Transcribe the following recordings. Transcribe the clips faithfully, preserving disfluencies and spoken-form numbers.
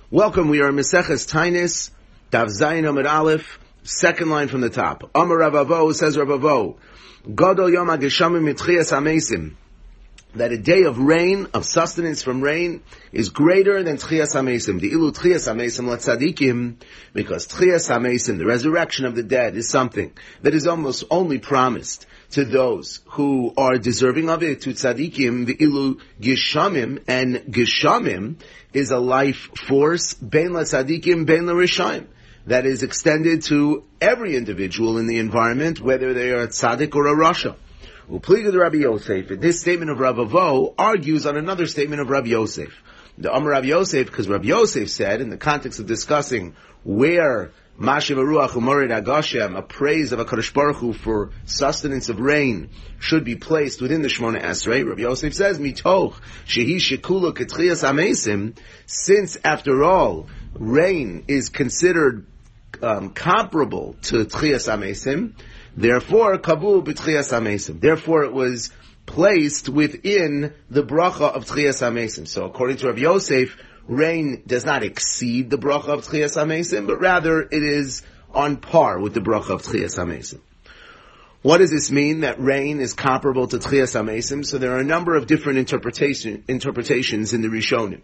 Welcome, we are in Maseches Tainis, Daf Zayin Amud Aleph, second line from the top. Amar Rav Avo, says Rav Avo, Gadol Yom HaGeshamim Mitchias HaMeisim, that a day of rain, of sustenance from rain, is greater than Tchias HaMeisim. The Ilu Tchias HaMeisim Latzadikim, because Tchias HaMeisim, the resurrection of the dead, is something that is almost only promised to those who are deserving of it, to tzadikim, the ilu gishamim, and gishamim is a life force, bein la tzadikim, bein la rishayim, that is extended to every individual in the environment, whether they are a tzadik or a rasha. Upliga the Rabbi Yosef, this statement of Rav Avo argues on another statement of Rabbi Yosef. The Amar Rabbi Yosef, because Rabbi Yosef said, in the context of discussing where Mashiv Ruach Umorid Agashem, a praise of HaKadosh Baruch Hu for sustenance of rain, should be placed within the Shemona Esrei. Rabbi Yosef says, Mitoch Shehi Shekula Ketchias Amesim, since after all, rain is considered um, comparable to Tchias Amesim, therefore, Kabu B'Tchias Amesim. Therefore, it was placed within the bracha of Tchias Amesim. So, according to Rabbi Yosef, rain does not exceed the bracha of Tchias HaMeisim, but rather it is on par with the bracha of Tchias HaMeisim. What does this mean, that rain is comparable to Tchias HaMeisim? So there are a number of different interpretation, interpretations in the Rishonim.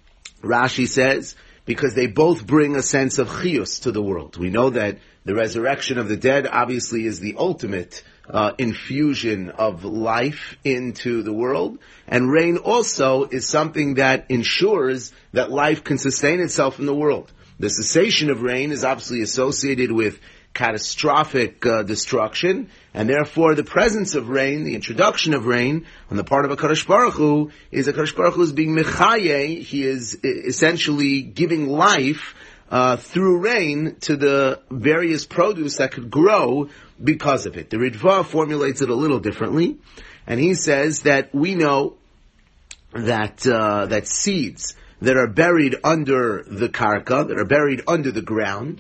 Rashi says, because they both bring a sense of chiyus to the world. We know that the resurrection of the dead obviously is the ultimate uh, infusion of life into the world. And rain also is something that ensures that life can sustain itself in the world. The cessation of rain is obviously associated with catastrophic uh, destruction, and therefore the presence of rain, the introduction of rain on the part of HaKadosh Baruch Hu, is HaKadosh Baruch Hu is being mechaye, he is essentially giving life uh, through rain to the various produce that could grow because of it. The Ritva formulates it a little differently, and he says that we know that uh, that seeds that are buried under the karka, that are buried under the ground,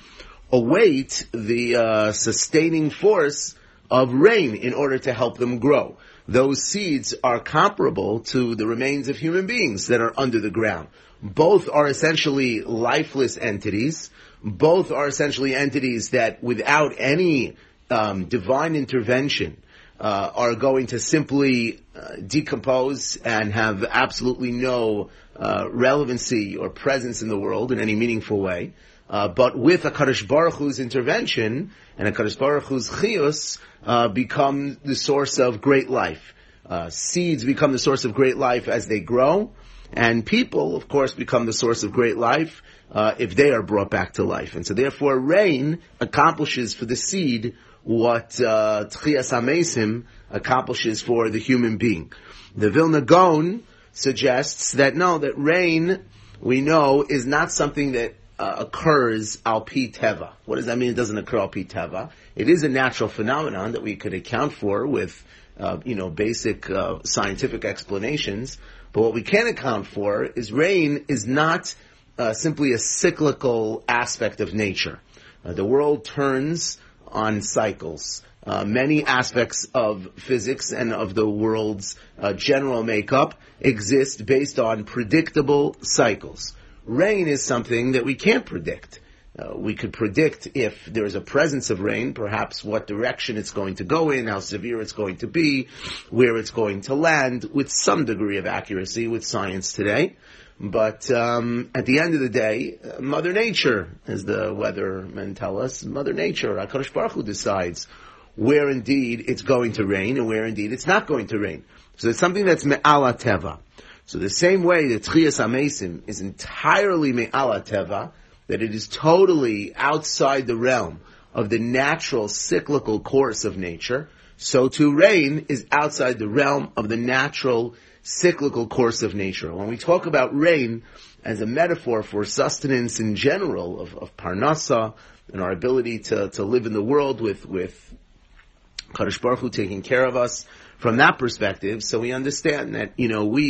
await the uh, sustaining force of rain in order to help them grow. Those seeds are comparable to the remains of human beings that are under the ground. Both are essentially lifeless entities. Both are essentially entities that without any um, divine intervention uh, are going to simply uh, decompose and have absolutely no uh, relevancy or presence in the world in any meaningful way. Uh, but with HaKadosh Baruch Hu's intervention and HaKadosh Baruch Hu's chiyus, uh, become the source of great life. Uh, seeds become the source of great life as they grow, and people, of course, become the source of great life uh, if they are brought back to life. And so therefore, rain accomplishes for the seed what uh, Tchias HaMeisim accomplishes for the human being. The Vilna Gaon suggests that no, that rain, we know, is not something that Uh, occurs al pi teva. What does that mean? It doesn't occur al pi teva. It is a natural phenomenon that we could account for with, uh, you know, basic uh, scientific explanations. But what we can account for is rain is not uh, simply a cyclical aspect of nature. Uh, the world turns on cycles. Uh, many aspects of physics and of the world's uh, general makeup exist based on predictable cycles. Rain is something that we can't predict. Uh, we could predict if there is a presence of rain, perhaps what direction it's going to go in, how severe it's going to be, where it's going to land, with some degree of accuracy with science today. But um, at the end of the day, uh, Mother Nature, as the weathermen tell us, Mother Nature, HaKadosh Baruch Hu decides where indeed it's going to rain and where indeed it's not going to rain. So it's something that's me'ala teva. So the same way that Tchias HaMeisim is entirely me'ala teva, that it is totally outside the realm of the natural cyclical course of nature, so too rain is outside the realm of the natural cyclical course of nature. When we talk about rain as a metaphor for sustenance in general, of, of parnasa, and our ability to, to live in the world with, with Kadosh Baruch Hu taking care of us from that perspective, so we understand that, you know, we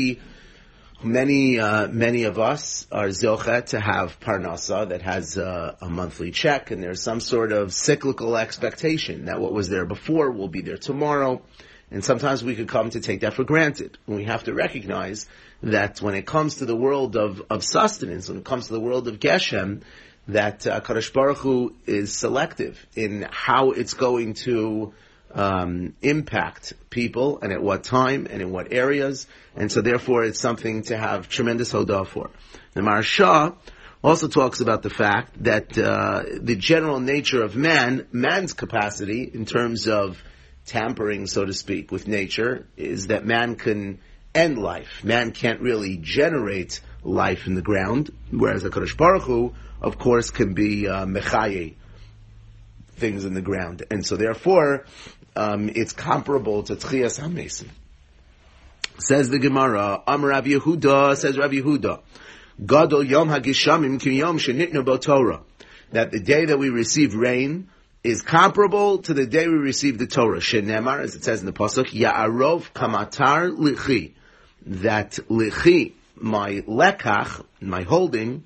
Many, uh, many of us are zochet to have parnasa that has uh, a monthly check, and there's some sort of cyclical expectation that what was there before will be there tomorrow, And sometimes we could come to take that for granted. And we have to recognize that when it comes to the world of, of sustenance, when it comes to the world of Geshem, that uh, Kadosh Baruch Hu is selective in how it's going to um, impact people and at what time and in what areas. And so therefore it's something to have tremendous hodah for. The Maharsha also talks about the fact that uh, the general nature of man, man's capacity in terms of tampering, so to speak, with nature, is that man can end life. Man can't really generate life in the ground, whereas the HaKadosh Baruch Hu, of course, can be uh, mechaye, things in the ground. And so therefore, um, it's comparable to Tchias HaMesim. Says the Gemara, Am Rav Yehuda, says Rav Yehuda, Gadol Yom HaGeshamim Ki Yom Shenitnu Bo Torah, that the day that we receive rain is comparable to the day we receive the Torah. Shenemar, as it says in the Pasuk, Ya'arov Kamatar Lichi, that Lichi, my lekach, my holding,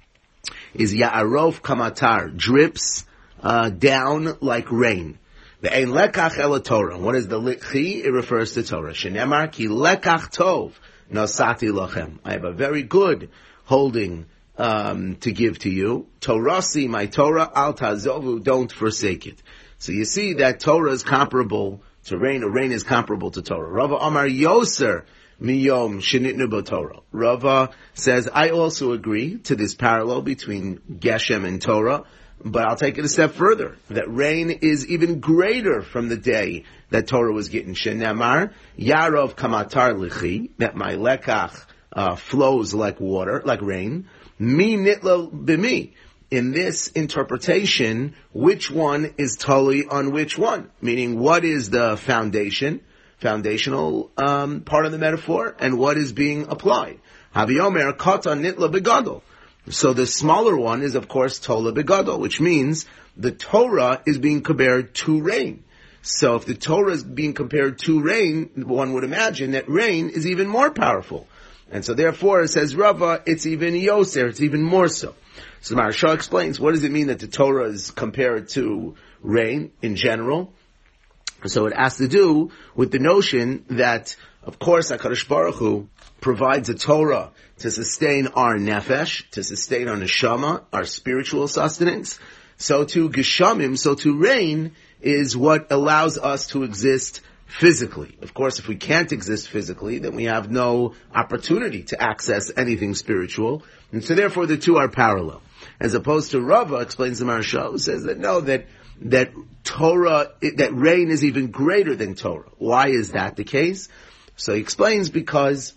is Ya'arov Kamatar, drips uh, down like rain. The Ein Lekach Ela Torah. What is the Lichi? It refers to Torah. Shenemar Ki Lekach Tov Nosati Lachem. I have a very good holding um, to give to you. Torasi, my Torah, Al Tazovu, don't forsake it. So you see that Torah is comparable to rain, or rain is comparable to Torah. Rava Amar Yoser Miyom Shenitnu Bo Torah. Rava says, I also agree to this parallel between Geshem and Torah, but I'll take it a step further, that rain is even greater from the day that Torah was getting. Shenemar, Yarov Kamatar Lichi, that my lekach uh, flows like water, like rain. Mi nitlo b'mi. In this interpretation, which one is totally on which one? Meaning, what is the foundation, foundational um, part of the metaphor, and what is being applied? Haviomer katan nitlo begadol. So the smaller one is, of course, Tola Begadol, which means the Torah is being compared to rain. So if the Torah is being compared to rain, one would imagine that rain is even more powerful. And so therefore, it says Rava, it's even Yoser, it's even more so. So Maharsha explains, what does it mean that the Torah is compared to rain in general? So it has to do with the notion that, of course, HaKadosh Baruch Hu provides a Torah to sustain our nefesh, to sustain our neshama, our spiritual sustenance. So to geshamim, so to rain, is what allows us to exist physically. Of course, if we can't exist physically, then we have no opportunity to access anything spiritual. And so therefore the two are parallel. As opposed to Rava, explains the Maharsha, who says that no, that that Torah, that rain is even greater than Torah. Why is that the case? So he explains, because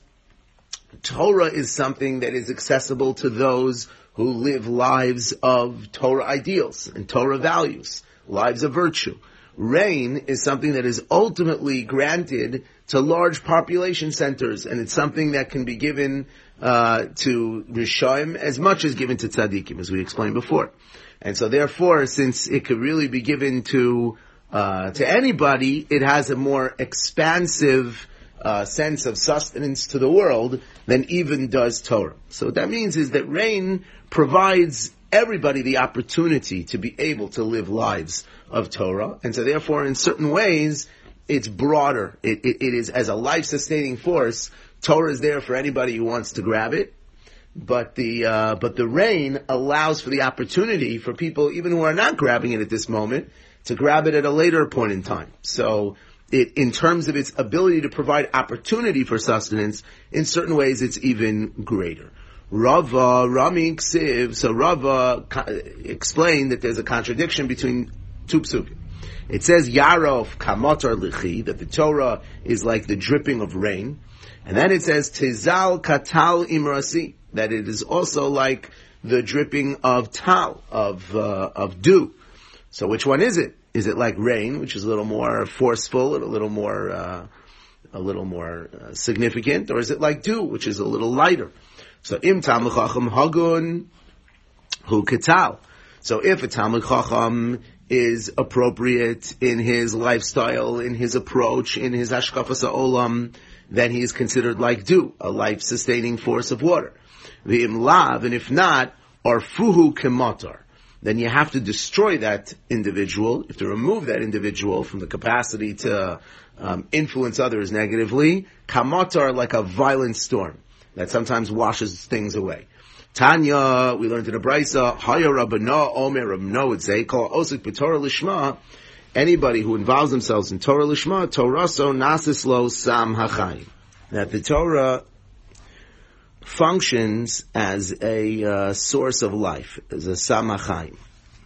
Torah is something that is accessible to those who live lives of Torah ideals and Torah values, lives of virtue. Rain is something that is ultimately granted to large population centers, and it's something that can be given uh, to Rishaim as much as given to Tzaddikim, as we explained before. And so therefore, since it could really be given to uh, to anybody, it has a more expansive uh, sense of sustenance to the world than even does Torah. So what that means is that rain provides everybody the opportunity to be able to live lives of Torah, and so therefore, in certain ways, it's broader. It, it, it is, as a life-sustaining force, Torah is there for anybody who wants to grab it, but the uh, but the rain allows for the opportunity for people, even who are not grabbing it at this moment, to grab it at a later point in time. So, it, in terms of its ability to provide opportunity for sustenance, in certain ways, it's even greater. Rava, Rami Ksiv, so Rava explained that there's a contradiction between two psukim. It says, Yarov Kamatar Lichi, that the Torah is like the dripping of rain. And then it says, Tizal Katal Imrasi, that it is also like the dripping of tal, of, uh, of dew. So which one is it? Is it like rain, which is a little more forceful and a little more, uh, a little more uh, significant? Or is it like dew, which is a little lighter? So im Talmid Chacham hagun hu ketal. So if a Talmid Chacham is appropriate in his lifestyle, in his approach, in his hashkafas ha'olam, then he is considered like dew, a life-sustaining force of water. V'im lav, and if not, arfuhu kematar. then you have to destroy that individual. You have to remove that individual from the capacity to um, influence others negatively. Kamatar, like a violent storm that sometimes washes things away. Tanya, we learned in the Brisa, Haya Rabbana Omer Rabno would say, call Osik B'Torah Lishma, anybody who involves themselves in Torah Lishma, Toraso Nasislo Sam Hachayim. That the Torah functions as a uh, source of life, as a Sam Hachayim.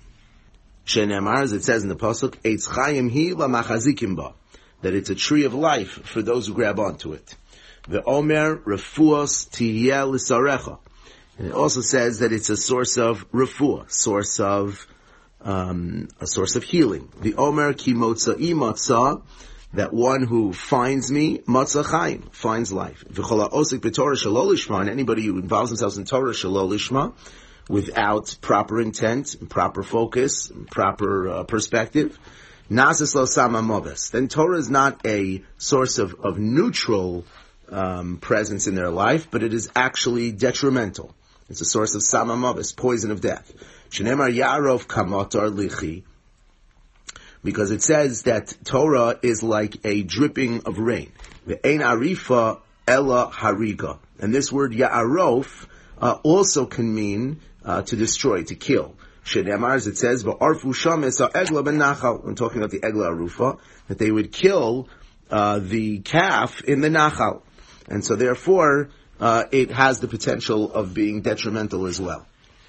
Shenemar, as it says in the Pasuk, Eitz Chayim Hi LaMachazikim Ba, that it's a tree of life for those who grab onto it. The Omer Refuos Tiyeh L'Sarecha. And it also says that it's a source of refuah, source of um, a source of healing. The Omer ki motza'i matzah, that one who finds me, matzah chaim, finds life. V'chola osik b'torah shelo lishma, and anybody who involves themselves in Torah shelo lishma, without proper intent, proper focus, proper uh, perspective, nasis lo sama moves. Then Torah is not a source of, of neutral um, presence in their life, but it is actually detrimental. It's a source of samamavis, poison of death. Shenemar Yarov Kamatar Lichi, because it says that Torah is like a dripping of rain. Ve'ein arifa ella hariga. And this word Ya'arof uh, also can mean uh, to destroy, to kill. Shenemar, as it says, Va'arfu shames ha'egla ben nachal. When talking about the egla arufa, that they would kill uh, the calf in the nachal. And so therefore, Uh, it has the potential of being detrimental as well.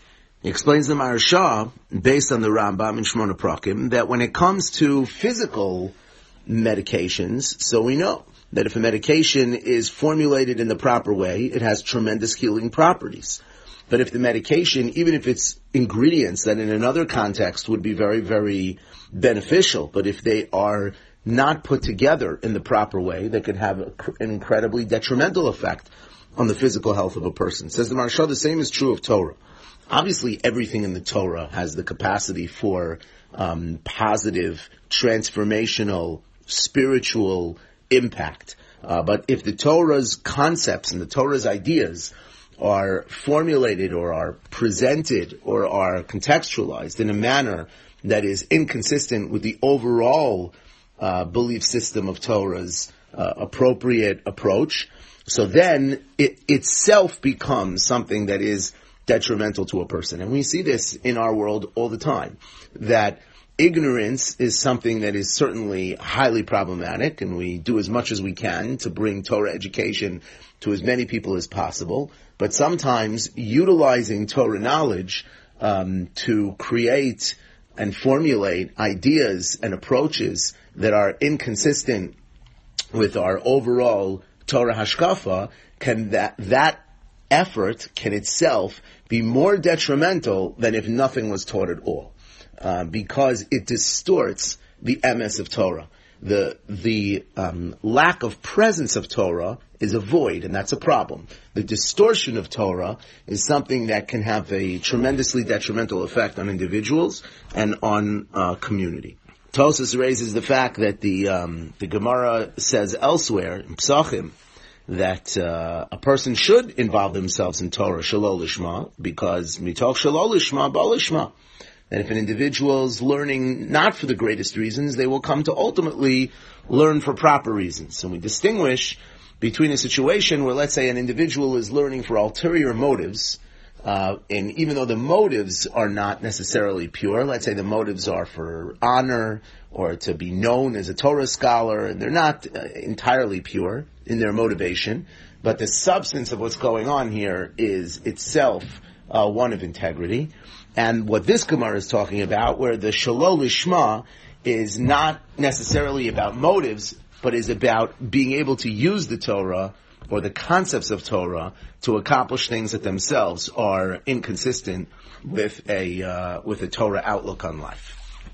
He explains the Maharsha, based on the Rambam in Shmona Prakim, that when it comes to physical medications, so we know that if a medication is formulated in the proper way, it has tremendous healing properties. But if the medication, even if it's ingredients that in another context would be very, very beneficial, but if they are not put together in the proper way, they could have a, an incredibly detrimental effect on the physical health of a person. Says the Maharsha, the same is true of Torah. Obviously, everything in the Torah has the capacity for um, positive, transformational, spiritual impact. Uh, but if the Torah's concepts and the Torah's ideas are formulated or are presented or are contextualized in a manner that is inconsistent with the overall uh, belief system of Torah's uh, appropriate approach, so then it itself becomes something that is detrimental to a person. And we see this in our world all the time, that ignorance is something that is certainly highly problematic, and we do as much as we can to bring Torah education to as many people as possible. But sometimes utilizing Torah knowledge um, to create and formulate ideas and approaches that are inconsistent with our overall Torah hashkafa, can that that effort can itself be more detrimental than if nothing was taught at all, uh, because it distorts the emes of Torah. The the um, lack of presence of Torah is a void, and that's a problem. The distortion of Torah is something that can have a tremendously detrimental effect on individuals and on uh, community. Tosas raises the fact that the um, the Gemara says elsewhere in Psachim that uh, a person should involve themselves in Torah shelo lishma, because mitoch shelo lishma ba lishma. That if an individual is learning not for the greatest reasons, they will come to ultimately learn for proper reasons. So we distinguish between a situation where, let's say, an individual is learning for ulterior motives, Uh, and even though the motives are not necessarily pure, let's say the motives are for honor or to be known as a Torah scholar, and they're not uh, entirely pure in their motivation, but the substance of what's going on here is itself uh, one of integrity. And what this Gemara is talking about, where the shelo lishma is not necessarily about motives, but is about being able to use the Torah or the concepts of Torah to accomplish things that themselves are inconsistent with a uh, with a Torah outlook on life.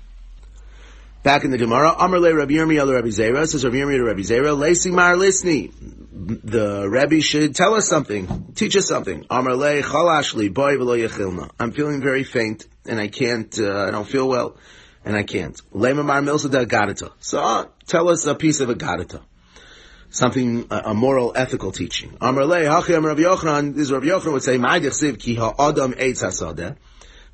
Back in the Gemara, Amar le Rabbi Yirmiyah le Rabbi Zera, says Rabbi Yirmiyah to Rabbi Zera, Leisi mar lisni. The Rebbe should tell us something, teach us something. Amar le chalash li boy v'lo yechilna. I'm feeling very faint, and I can't, uh, I don't feel well, and I can't. Lema mar milsa da gadata. So uh, tell us a piece of a gadata. Something, a, a moral, ethical teaching. Amar le hachi amar Rabbi Yochanan, this Rabbi Yochanan would say, Ma'ad yachsiv ki ha'adam eitz hasadeh.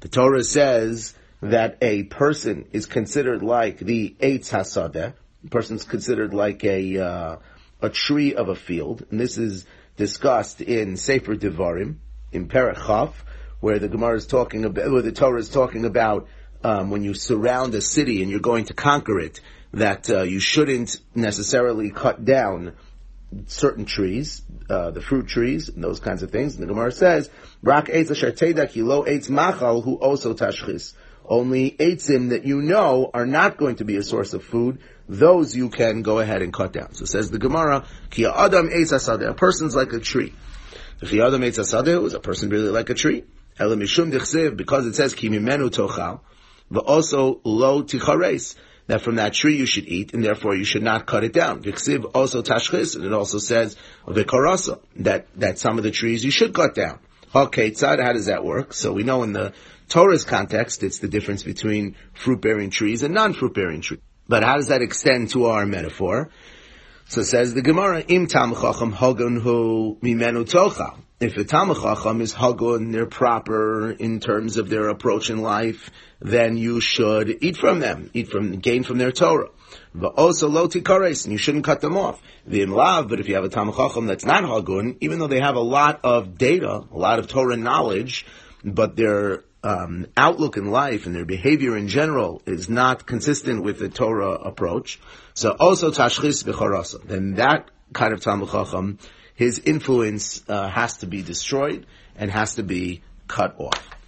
The Torah says that a person is considered like the Eitz Hasadeh. A person's considered like a uh, a tree of a field, and this is discussed in Sefer Devarim in Perek Chaf, where the Gemara is talking about, where the Torah is talking about um, when you surround a city and you're going to conquer it, that uh, you shouldn't necessarily cut down certain trees, uh, the fruit trees, and those kinds of things. And the Gemara says, "Rak eitz asher teda ki lo eitz machal hu also tashchis." Only eitzim that you know are not going to be a source of food, those you can go ahead and cut down. So says the Gemara, Ki adam eitz hasadeh, a person's like a tree. Ki adam eitz hasadeh is a person really like a tree. Ela mishum dichsev, because it says Ki mimenu tochal, but also lo tichares, that from that tree you should eat, and therefore you should not cut it down. Dichsev also tashchis, and it also says v'karasa, that that some of the trees you should cut down. Okay, tzad, how does that work? So we know in the Torah's context, it's the difference between fruit-bearing trees and non-fruit-bearing trees. But how does that extend to our metaphor? So says the Gemara, Im tam chacham hagun hu mimenu tocha. If a tam chacham is hagun, they're proper in terms of their approach in life, then you should eat from them, eat from, gain from their Torah. But also lo tikares, and you shouldn't cut them off. The imlav, but if you have a tam chacham that's not hagun, even though they have a lot of data, a lot of Torah knowledge, but their um, outlook in life and their behavior in general is not consistent with the Torah approach, so also tashchis b'charasa, then that kind of tam chacham, his influence uh, has to be destroyed and has to be cut off.